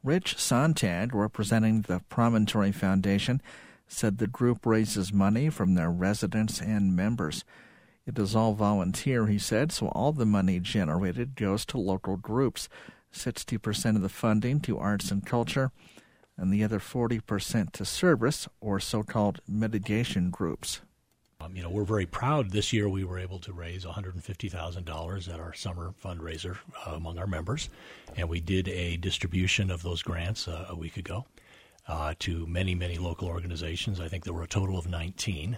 Rich Sontag, representing the Promontory Foundation, said the group raises money from their residents and members. It is all volunteer, he said, so all the money generated goes to local groups, 60% of the funding to arts and culture, and the other 40% to service or so-called mitigation groups. We're very proud. This year we were able to raise $150,000 at our summer fundraiser among our members, and we did a distribution of those grants a week ago to many, many local organizations. I think there were a total of 19,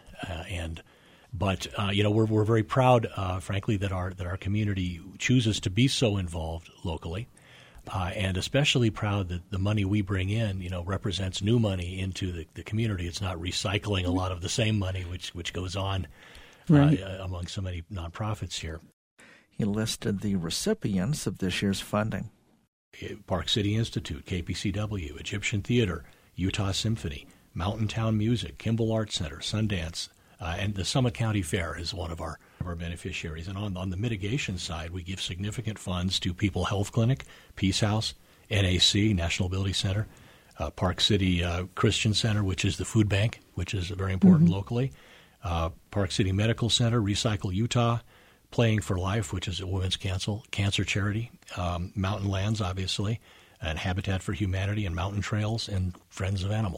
But we're very proud, frankly, that our community chooses to be so involved locally, and especially proud that the money we bring in, represents new money into the community. It's not recycling a lot of the same money which goes on among so many nonprofits here. He listed the recipients of this year's funding: Park City Institute, KPCW, Egyptian Theater, Utah Symphony, Mountain Town Music, Kimball Arts Center, Sundance. And the Summit County Fair is one of our beneficiaries. And on the mitigation side, we give significant funds to People Health Clinic, Peace House, NAC, National Ability Center, Park City Christian Center, which is the food bank, which is very important locally, Park City Medical Center, Recycle Utah, Playing for Life, which is a women's cancer charity, Mountain Lands, obviously, and Habitat for Humanity, and Mountain Trails, and Friends of Animals.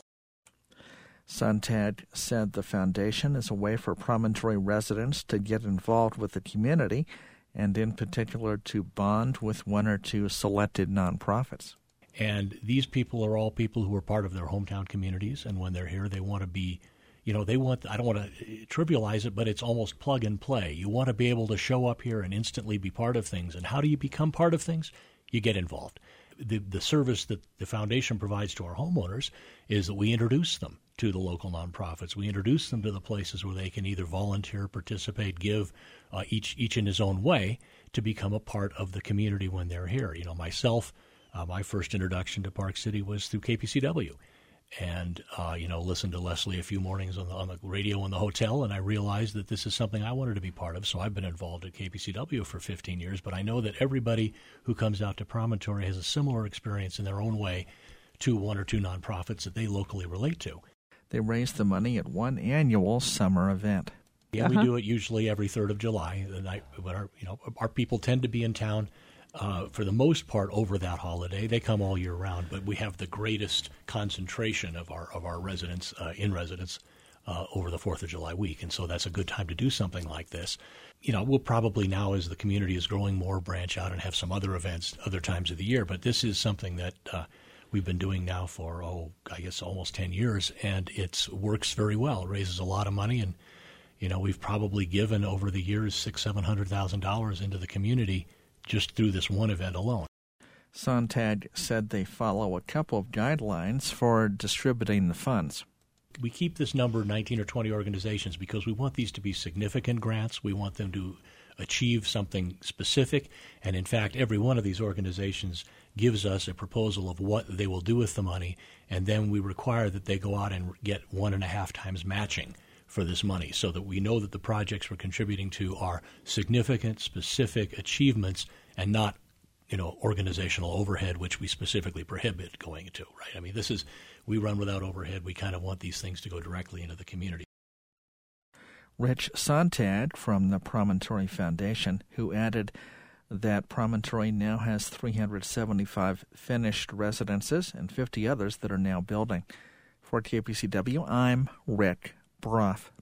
Sontag said the foundation is a way for Promontory residents to get involved with the community and in particular to bond with one or two selected nonprofits. And these people are all people who are part of their hometown communities, and when they're here they want to be, I don't want to trivialize it, but it's almost plug and play. You want to be able to show up here and instantly be part of things. And how do you become part of things? You get involved. The service that the foundation provides to our homeowners is that we introduce them to the local nonprofits. We introduce them to the places where they can either volunteer, participate, give, each in his own way, to become a part of the community when they're here. Myself, my first introduction to Park City was through KPCW. And, listened to Leslie a few mornings on the radio in the hotel, and I realized that this is something I wanted to be part of. So I've been involved at KPCW for 15 years, but I know that everybody who comes out to Promontory has a similar experience in their own way to one or two nonprofits that they locally relate to. They raise the money at one annual summer event. Yeah, we do it usually every 3rd of July, the night when our people tend to be in town. For the most part, over that holiday, they come all year round. But we have the greatest concentration of our residents in residence over the 4th of July week, and so that's a good time to do something like this. We'll probably now, as the community is growing more, branch out and have some other events other times of the year. But this is something that we've been doing now for almost 10 years, and it works very well. It raises a lot of money, and we've probably given over the years $600,000-$700,000 into the community just through this one event alone. Sontag said they follow a couple of guidelines for distributing the funds. We keep this number 19 or 20 organizations because we want these to be significant grants. We want them to achieve something specific. And in fact, every one of these organizations gives us a proposal of what they will do with the money, and then we require that they go out and get 1.5 times matching for this money, so that we know that the projects we're contributing to are significant, specific achievements and not, organizational overhead, which we specifically prohibit going into, right? I mean, we run without overhead. We kind of want these things to go directly into the community. Rich Sontag from the Promontory Foundation, who added that Promontory now has 375 finished residences and 50 others that are now building. For KPCW, I'm Rick Broth.